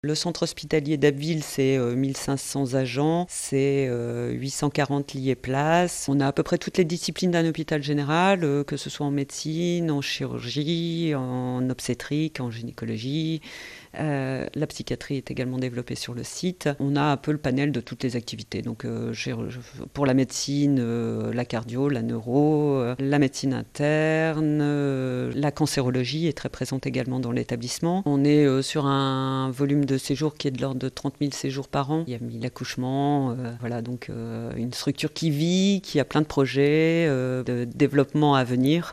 Le centre hospitalier d'Abbeville, c'est 1500 agents, c'est 840 lits et places. On a à peu près toutes les disciplines d'un hôpital général, que ce soit en médecine, en chirurgie, en obstétrique, en gynécologie. La psychiatrie est également développée sur le site. On a un peu le panel de toutes les activités. Donc, pour la médecine, la cardio, la neuro, la médecine interne, la cancérologie est très présente également dans l'établissement. On est sur un volume de séjours qui est de l'ordre de 30 000 séjours par an. Il y a 1000 accouchements. Voilà, donc une structure qui vit, qui a plein de projets de développement à venir.